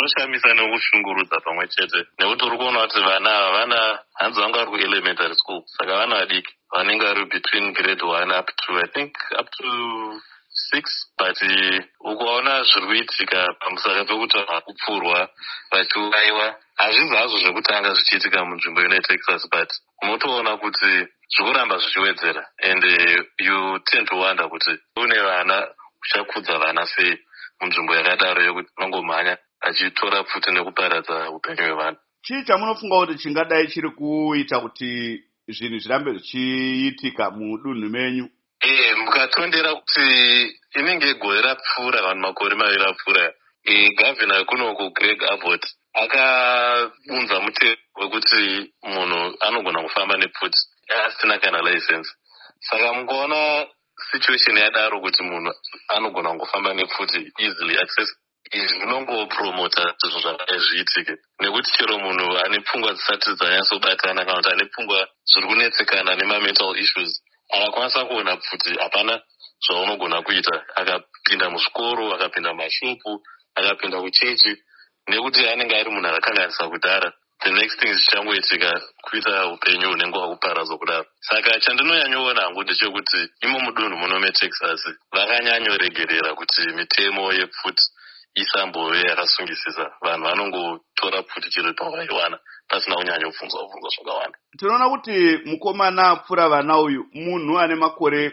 zvinoshamisa nekushungurudza pamwe chete, nekuti uri kuona kuti vana havana, hanzi vanga vari kuelementary school, saka vana vadiki vanenge vari between grade 1 up to I think up to 6, but ukaona zviri kuitika pamusaka pekuti vakupfurwa vachiuraiwa, hazvisi hazvo zvekutanga zvichiitika munzvimbo ino Texas, but unotoona kuti zvikuramba zvichiwedzera, and you tend to wonder kuti une vana uchakudza vana sei munzvimbo yakadaro yokuti unongomhanya achitora pfuti nekuparadza upenyu hwevanhu. Chii chamunofunga kuti chingadai chiri kuita kuti zvinhu zvirambe zvichiitika mudunhu menyu? Mukatondera kuti inenge gore rapfuura, vanhu makore maviri apfuura, gavhina wekunoku Greg Abbott akaunza mutemo wekuti munhu anogona kufamba nepfuti asina kana license. Saka mukaona situation yadaro kuti munhu anogona kungofamba nepfuti easily access, izvi zvinongopromota zvinhu zvakadai zviitike, nekuti chero munhu ane pfungwa dzisati dzanyatsobatana kana kuti ane pfungwa zviri kunetsekana nema-mental issues akakwanisa kuona pfuti hapana zvaunogona kuita, akapinda muzvikoro, akapinda mashopu, akapinda kuchechi, nekuti anenge ari munhu akakanganisa kudhara, the next thing zvichangoitika kuita upenyu hunenge hwakuparadzwa kudaro. Saka chandinonyanyoona hangu ndechekuti imo mudunhu muno meTexas vakanyanyoregerera kuti mitemo yepfuti isambove yakasungisisa, vanhu vanongotora pfuti chero pavaiwana pasina kunyanyobvunzwa zvakawanda. Tinoona kuti mukomana apfuura vana uyu munhu ane makore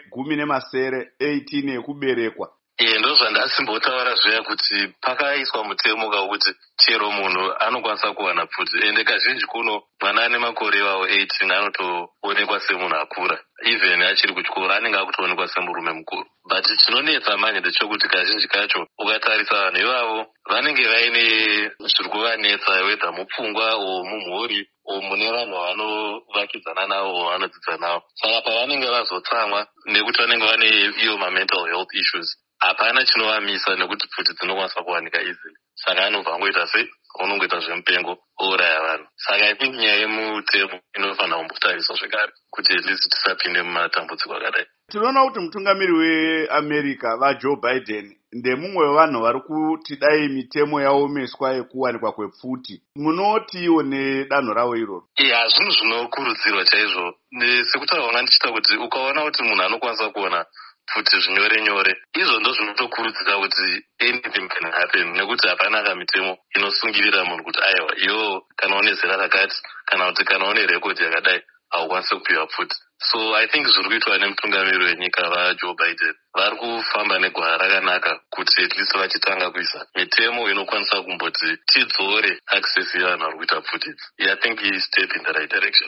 18 ekuberekwa. Ndo zvandasimbotavara zveya kuti pakaiswa mutemo kakuti chero munhu anokwanisa kuwana pfuti, ende kazhinji kuno mwana ane makore iwawo 18 anotoonekwa semunhu akura, even achiri kuchikoro anenge akutoonekwa semurume mukuru. But chinonetsa manje ndechekuti kazhinji kacho ukatarisa vanhu ivavo vanenge vaine zviri kuvanetsa, wedha mupfungwa o mumhuri o mune vanhu vanovakidzana navo o vanodzidza navo. Saka pavanenge vazotsamwa nekuti vanenge vane iyo ma-mental health issues, hapana chinovamisa nekuti pfuti dzinokwanisa kuwanika easily. Saka anobva angoita sei, unongoita zvemupengo, ouraya vanhu. Saka I think nyaya yemutemo inofanira kumbotariswa zvekare kuti at least tisapinde mumatambudziko akadai. Tinoona kuti mutungamiri weAmerica vaJoe Biden ndemumwe wevanhu vari kuti dai mitemo yaomeswa yekuwanikwa kwepfuti. Munotiwo nedanho ravo iroro? Zvinhu zvinokurudzirwa chaizvo, sekutaura kwanga ndichita kuti ukaona kuti munhu anokwanisa kuona pfuti zvinyore nyore, izvo ndo zvinotokurudzira kuti anything can happen, nekuti hapana kamitemo inosungirira munhu kuti aiwa iwo kana une zera rakati kana kuti kana une rekodhi yakadai haukwanisi kupiwa pfuti. So I think zviri kuitwa nemutungamiri wenyika vaJoe Biden vari kufamba negwara rakanaka kuti at least vachitanga kuisa mitemo inokwanisa kumboti tidzore access yevanhu vari kuita pfuti idzi. I think he step in the right direction.